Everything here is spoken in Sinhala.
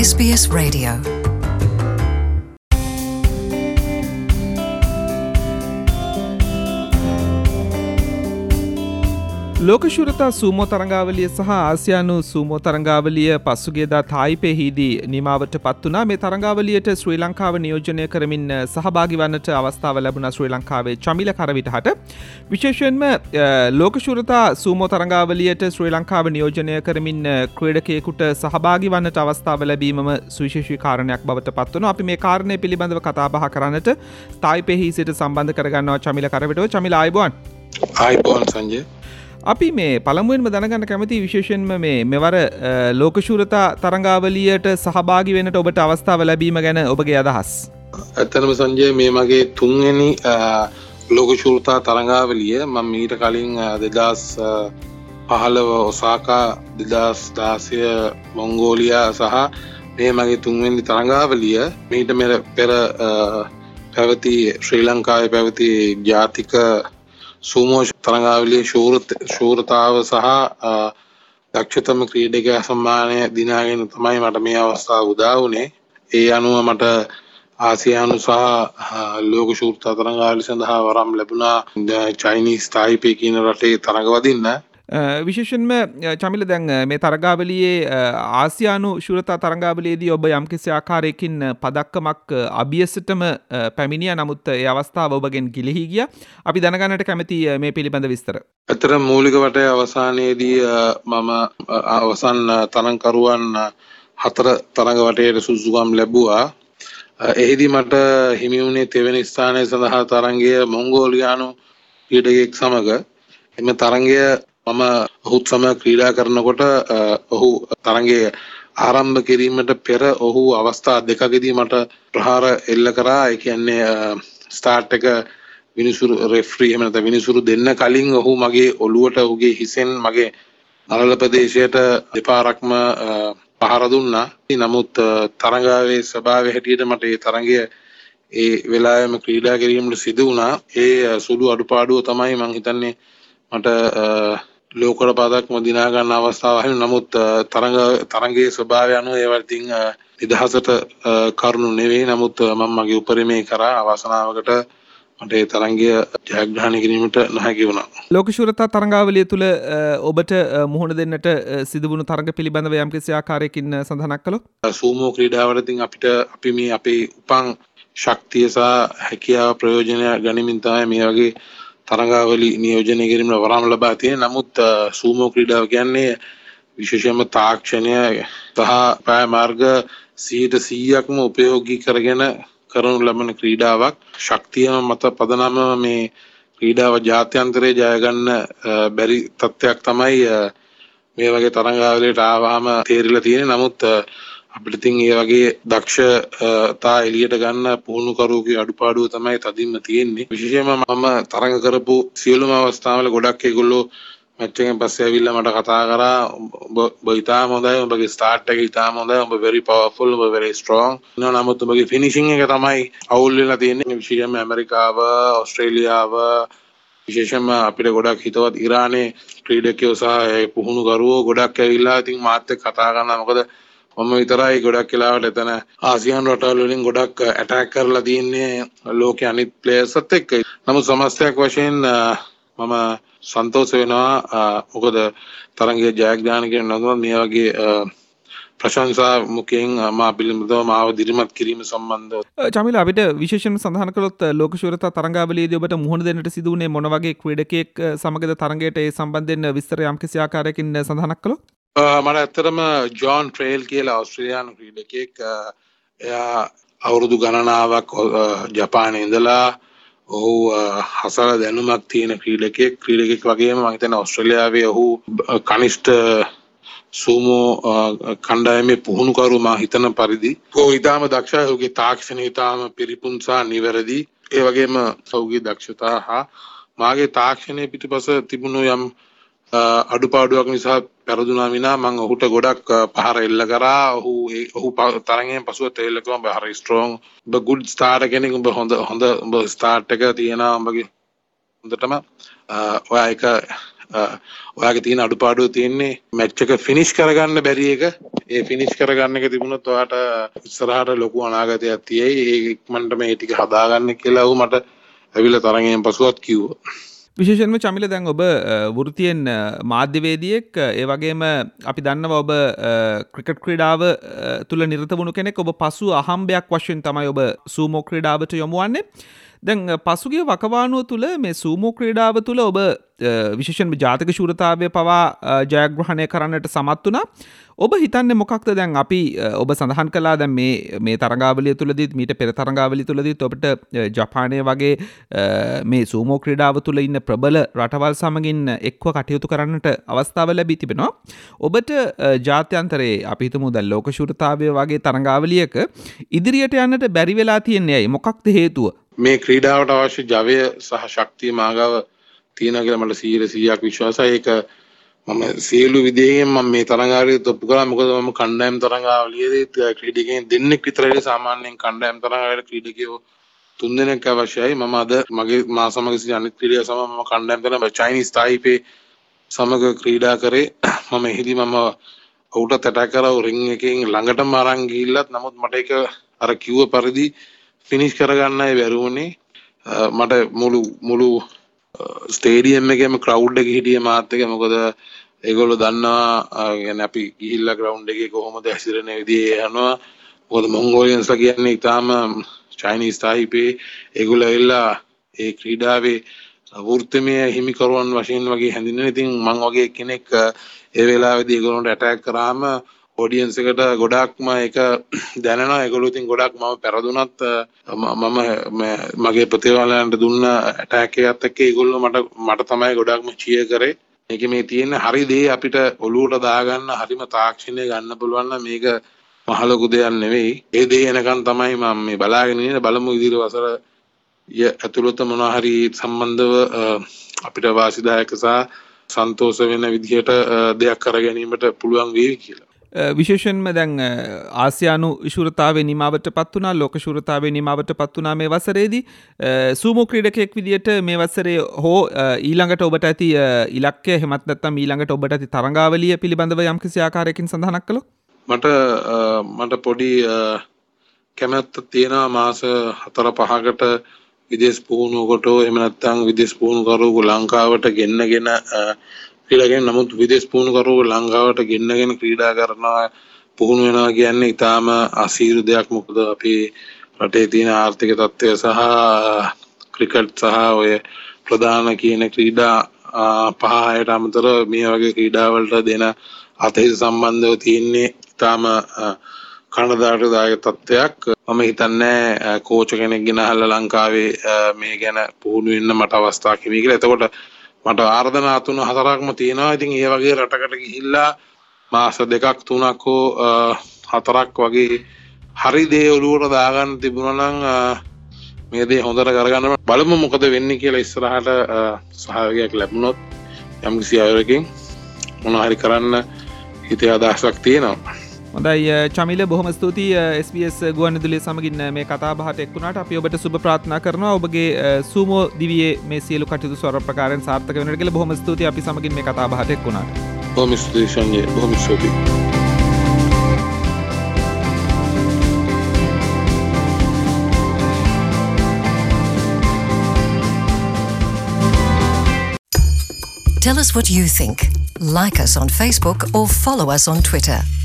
SBS Radio. ලෝකශූරතා සූමෝ තරංගාවලිය සහ ආසියානු සූමෝ තරංගාවලිය පසුගියදා තායිපේහිදී නිමාවට පත් වුණා. මේ තරංගාවලියට ශ්‍රී ලංකාව නියෝජනය කරමින් සහභාගී වන්නට අවස්ථාව ලැබුණා ශ්‍රී ලංකාවේ චමිල කරවිටහට. විශේෂයෙන්ම ලෝකශූරතා සූමෝ තරංගාවලියට ශ්‍රී ලංකාව නියෝජනය කරමින් ක්‍රීඩකයෙකුට සහභාගී වන්නට අවස්ථාව ලැබීමම සුවිශේෂී කාරණයක් බවට පත් වෙනවා. අපි මේ කාරණය පිළිබඳව කතා බහ කරන්නට තායිපේහි සිට සම්බන්ධ කරගන්නවා චමිල කරවිටව. චමිල ආයුබෝවන්. ආයුබෝවන් සංජය. අපි මේ පළමුවෙන්ම දැනගන්න කැමති විශේෂයෙන්ම මෙවර ලෝකශූරතා තරංගාවලියට සහභාගී වෙන්නට ඔබට අවස්ථාව ලැබීම ගැන ඔබගේ අදහස්. ඇත්තටම සංජය මේ මගේ තුන්වෙනි ලෝකශූරතා තරංගාවලිය. මම ඊට කලින් 2015 ඔසාකා 2016 මොංගෝලියා සහ මේ මගේ තුන්වෙනි තරංගාවලිය. මීට පෙර පැවති ශ්‍රී ලංකාවේ පැවති ජාතික සූමෝ තරංගාවලියේ ශූරතාව සහ දක්ෂතම ක්‍රීඩකයා සම්මානය දිනාගෙන තමයි මට මේ අවස්ථාව උදා වුණේ. ඒ අනුව මට ආසියානු සහ ලෝක ශූරතා තරංගාවලිය සඳහා වරම් ලැබුණා චයිනීස් තායිපේ කියන රටේ තරඟ වදින්න. විශේෂයෙන්ම චමිල දැන් මේ තරගාවලියේ ආසියානු ශූරතා තරගාවලියේදී ඔබ යම්කිසි ආකාරයකින් පදක්කමක් අභියසටම පැමිණියා. නමුත් ඒ අවස්ථාව ඔබගෙන් ගිලිහි ගියා. අපි දැනගන්නට කැමති මේ පිළිබඳ විස්තර. ඇත්තටම මූලික වටේ අවසානයේදී මම අවසන් තරඟකරුවන් 4 තරඟ වටේට සුසුකම් ලැබුවා. එහිදී මට හිමි වුණේ තෙවැනි ස්ථානය සඳහා තරඟය මොංගෝලියානු ක්‍රීඩකයෙක් සමග. එම තරඟය මම ඔහුත් සමග ක්‍රීඩා කරනකොට ඔහු තරඟය ආරම්භ කිරීමට පෙර ඔහු අවස්ථා දෙකකදී මට ප්‍රහාර එල්ල කරා. ඒ කියන්නේ ස්ටාර්ට් එක විනිසුරු රෙෆරි එහෙම නැත්නම් විනිසුරු දෙන්න කලින් ඔහු මගේ ඔළුවට ඔහුගේ හිසෙන් මගේ නළල ප්‍රදේශයට දෙපාරක්ම පහර දුන්නා. නමුත් තරඟාවේ ස්වභාවය හැටියට මට ඒ තරඟය ඒ වෙලාවෙම ක්‍රීඩා කිරීමට සිදු වුණා. ඒ සුළු අඩුපාඩුව තමයි මම හිතන්නේ මට ලෝකර පදක්ම දිනා ගන්න අවස්ථාව ලැබුණා. නමුත් තරඟයේ ස්වභාවය අනුව ඒවා ඉතින් නිදහසට කරුණු නෙවෙයි. නමුත් මම මගේ උපරිමය කරා. අවසනාවකට මට ඒ තරඟය ජයග්‍රහණය කිරීමට නොහැකි වුණා. ලෝකශූරතා තරඟාවලිය තුළ ඔබට මුහුණ දෙන්නට සිදුවුණු තරඟ පිළිබඳව යම්කිසි ආකාරයකින් සඳහනක් කළොත්? සූමෝ ක්‍රීඩාවට ඉතින් අපි මේ අපේ උපන් ශක්තිය සහ හැකියාව ප්‍රයෝජන ගනිමින් තමයි මේ වගේ තරඟාවලි නියෝජනය කිරීමට වරම් ලබා තියෙන. නමුත් සූමෝ ක්‍රීඩාව කියන්නේ විශේෂයෙන්ම තාක්ෂණය සහ පාය මාර්ග 100%ක්ම උපයෝගී කරගෙන කරනු ලබන ක්‍රීඩාවක්. ශක්තිය මත පදනම මේ ක්‍රීඩාව ජාත්‍යන්තරයේ ජය ගන්න බැරි තත්ත්වයක් තමයි මේ වගේ තරඟාවලියට ආවම තේරිලා තියෙන්නේ. නමුත් අපිට ඉතින් මේ වගේ දක්ෂතා එළියට ගන්න පුහුණු කරුවගේ අඩුපාඩුව තමයි තදින්ම තියෙන්නේ. විශේෂයෙන්ම මම තරඟ කරපු සියලුම අවස්ථාවල ගොඩක් ඒගොල්ලෝ මැච් එකෙන් පස්සේ ඇවිල්ලා මට කතා කරා, ඔබ ඉතාම හොඳයි, ඔබගේ ස්ටාර්ට් එක ඉතාම හොඳයි, ඔබ very powerful, ඔබ very strong. නමුත් ඔබගේ ෆිනිෂින් එක තමයි අවුල් වෙලා තියෙන්නේ. විශේෂයෙන්ම ඇමරිකාව, ඕස්ට්‍රේලියාව, විශේෂයෙන්ම අපිට ගොඩක් හිතවත් ඉරානයේ ක්‍රීඩකයෝ සහ පුහුණු කරුවෝ ගොඩක් ඇවිල්ලා ඉතින් මාත් එක්ක කතා කරනවා. මොකද මම විතරයි ගොඩක් වෙලාවට එතන ආසියානු රටවල් වලින් ගොඩක් ඇටැක් කරලා තියෙන්නේ ලෝකයේ අනිත් ප්ලේයර්ස්ත් එක්ක. නමුත් සමස්තයක් වශයෙන් මම සන්තෝෂ වෙනවා. මොකද තරඟයේ ජයග්‍රහණය කරන නමුත් මේ වගේ ප්‍රශංසා මුඛයෙන් මා පිළිබඳව මාව දිරිමත් කිරීම සම්බන්ධව චමිල අපිට විශේෂයෙන්ම සඳහන් කළොත් ලෝකශූරතා තරඟාවලියේදී ඔබට මුහුණ දෙන්නට සිදු වුණේ මොන වගේ ක්‍රීඩකයෙක් සමගද තරඟයට ඒ සම්බන්ධයෙන් විස්තර යම්කිසි ආකාරයකින් සඳහනක් කළොත්? මට ඇත්තටම ජෝන් ට්‍රේල් කියලා ඕස්ට්‍රේලියානු ක්‍රීඩකයෙක්. එයා අවුරුදු ගණනාවක් ජපානයේ ඉඳලා ඔහු හසල දැනුමක් තියෙන ක්‍රීඩකයෙක් වගේම මම හිතන්නේ ඕස්ට්‍රේලියාවේ ඔහු කනිෂ්ඨ සූමෝ කණ්ඩායමේ පුහුණුකරු මා හිතන පරිදි. ඔහු ඉතාම දක්ෂයි. ඔහුගේ තාක්ෂණය ඉතාම පිරිපුන් සහ නිවැරදි. ඒ වගේම ඔහුගේ දක්ෂතා හා මාගේ තාක්ෂණය පිටුපස තිබුණු යම් අඩුපාඩුවක් නිසා පෙරදුනා විනා මම ඔහුට ගොඩක් පහර එල්ල කරා. ඔහු තරගෙන් පසුව තේල්ල කිව්වා ඔබ හරි ස්ට්‍රෝං, ඔබ ගුඩ් ස්ටාර්ටර් කෙනෙක්, ඔබ හොඳ ඔබ ස්ටාර්ට් එක තියෙනවා, ඔබගේ හොඳටම ඔයා එක ඔයාගේ තියෙන අඩුපාඩුව තියෙන්නේ මැච් එක ෆිනිෂ් කරගන්න බැරි එක. ඒ ෆිනිෂ් කරගන්න එක තිබුණොත් ඔයාට ඉස්සරහට ලොකු අනාගතයක් තියෙයි. ඒ ඉක්මනට මේ ටික හදාගන්න කියලා ඌ මට ඇවිල්ලා තරගෙන් පසුවත් කිව්වා. විශේෂයෙන්ම චමිල දැන් ඔබ වෘත්තියෙන් මාධ්‍යවේදියෙක් ඒ වගේම අපි දන්නවා ඔබ ක්‍රිකට් ක්‍රීඩාව තුල නිරත වුණු කෙනෙක්. ඔබ පසු අහම්බයක් වශයෙන් තමයි ඔබ සූමෝ ක්‍රීඩාවට යොමු වන්නේ. දැන් පසුගිය වකවානුව තුළ මේ සූමෝ ක්‍රීඩාව තුළ ඔබ විශේෂයෙන්ම ජාතික ශූරතාවය පවා ජයග්‍රහණය කරන්නට සමත් වුණා. ඔබ හිතන්නේ මොකක්ද දැන් අපි ඔබ සඳහන් කළා දැන් මේ තරඟාවලිය තුලදීත් මීට පෙර තරඟාවලිය තුලදීත් ඔබට ජපානය වගේ මේ සූමෝ ක්‍රීඩාව තුල ඉන්න ප්‍රබල රටවල් සමගින් එක්ව කටයුතු කරන්නට අවස්ථාව ලැබී තිබෙනවා. ඔබට ජාත්‍යන්තරයේ අපි හිතමු දැන් ලෝක ශූරතාවය වගේ තරඟාවලියක ඉදිරියට යන්නට බැරි වෙලා තියන්නේ ඇයි? මොකක්ද හේතුව? මේ ක්‍රීඩාවට අවශ්‍ය ජවය සහ ශක්තිය මාගාව තියෙනවා කියලා මට 100% විශ්වාසයි. ඒක මම සියලු විදිහකින් මම මේ තරඟාවලිය තොප්පු කළා. මොකද මම කණ්ඩායම් තරඟාවලියේදී ක්‍රීඩකයන් දෙන්නෙක් විතරයි සාමාන්‍යයෙන් කණ්ඩායම් තරඟාවලියට ක්‍රීඩකයෝ 3 දෙනෙක් අවශ්‍යයි. මම අද මගේ මා සමග සිටි අනිත් ක්‍රීඩකයන් සමග මම කණ්ඩායම් තරඟ චයිනීස් තායිපේ සමග ක්‍රීඩා කරේ. මම එහිදී මම ඔහුට ඇටැක් කරා රින් එකකින් ළඟටම අරන් ගිහිල්ලත් නමුත් මට ඒක අර කිව්ව පරිදි ෆිනිෂ් කරගන්නයි බැරි වුණේ. මට මුළු ස්ටේඩියම් එකේම ක්‍රවුඩ් එක හිටියේ මාත් එක. මොකද ඒගොල්ලෝ දන්නවා يعني අපි ගිහිල්ලා ග්‍රවුන්ඩ් එකේ කොහොමද හැසිරෙන විදිහ යනවා. මොකද මොන්ගෝලියන්ස්ලා කියන්නේ ඊටාම චයිනීස් තායිපේ ඒගොල්ලෝ ඇවිල්ලා ඒ ක්‍රීඩාවේ වෘත්තමය හිමිකරුවන් වශයෙන් වගේ හැඳින්වෙන. ඉතින් මං වගේ කෙනෙක් ඒ වෙලාවේදී ඒගොල්ලන්ට ඇටැක් කරාම ඔඩියන්ස් එකට ගොඩක්ම ඒක දැනෙනවා. ඒගොල්ලෝ ඉතින් ගොඩක් මම පෙරදුනත් මම මගේ ප්‍රතිවාලයන්ට දුන්න ඇටැක් එකත් එක්ක ඒගොල්ලෝ මට තමයි ගොඩක්ම චියර් කරේ. මේක මේ තියෙන හරි දේ අපිට ඔලුවට දාගන්න හරිම තාක්ෂණය ගන්න පුළුවන් නම් මේක මහ ලොකු දෙයක් නෙවෙයි. ඒ දේ එනකන් තමයි මම මේ බලාගෙන ඉන්නේ. බලමු ඉදිරි වසර ඇතුළත මොනවා හරි සම්බන්ධව අපිට වාසිදායක සහ සන්තෝෂ වෙන විදිහට දෙයක් කර ගැනීමට පුළුවන් වේවි කියලා. විශේෂයෙන්ම දැන් ආසියානු ශූරතාවේ නිමාවට පත් වුණා, ලෝක ශූරතාවේ නිමාවට පත් වුණා මේ වසරේදී. සූමෝ ක්‍රීඩකයෙක් විදියට මේ වසරේ හෝ ඊළඟට ඔබට ඇති ඉලක්කය එහෙමත් නැත්නම් ඊළඟට ඔබට ඇති තරඟාවලිය පිළිබඳව යම්කිසි ආකාරයකින් සඳහනක් කළොත්? මට පොඩි කැමැත්තක් තියෙනවා මාස 4-5කට විදේශ පුහුණුවකට එහෙම නැත්නම් විදේශ පුහුණුකරුවෝ ලංකාවට ගෙන්නගෙන ක්‍රීඩාගෙන නමුත් විදේශ පුහුණුකරුවෝ ලංකාවට ගෙන්නගෙන ක්‍රීඩා කරනවා පුහුණු වෙනවා කියන්නේ ඊටාම අසීරු දෙයක්. මොකද අපේ රටේ තියෙන ආර්ථික තත්ත්වය සහ ක්‍රිකට් සහ ඔය ප්‍රධාන කියන ක්‍රීඩා 5-6ට අමතරව මේ වගේ ක්‍රීඩා වලට දෙන අතහිත සම්බන්ධව තියෙන්නේ ඊටාම කනදාටුදායක තත්ත්වයක්. මම හිතන්නේ කෝච් කෙනෙක් ගෙනහල්ලා ලංකාවේ මේ ගැන පුහුණු වෙන්න මට අවස්ථාවක් හිමි කියලා. එතකොට මට ආර්දනා 3-4ක්ම තියෙනවා. ඉතින් ඒ වගේ රටකට ගිහිල්ලා මාස 2-3ක් හෝ 4ක් වගේ හරි දේ ඔලුවට දාගන්න තිබුණා නම් මේ දේ හොඳට කරගන්න බලමු මොකද වෙන්නේ කියලා. ඉස්සරහට සහයෝගයක් ලැබුණොත් යම්කිසි අයරකින් මොනවා හරි කරන්න හිතේ අදහසක් තියෙනවා. හොඳයි චමිල, බොහොම ස්තුතියි SBS ගුවන්විදුලිය සමගින් මේ කතා බහට එක් වුණාට. අපි ඔබට සුබ ප්‍රාර්ථනා කරනවා ඔබගේ සූමෝ දිවියේ මේ සියලු කටයුතු ස්වර ප්‍රකාරයෙන් සාර්ථක වෙනට කියලා. බොහොම ස්තුතියි අපි සමගින් මේ කතා බහට එක් වුණාට. බොහොම ස්තුතියි සංජය, බොහොම ස්තුතියි. Tell us what you think. Like us on Facebook or follow us on Twitter.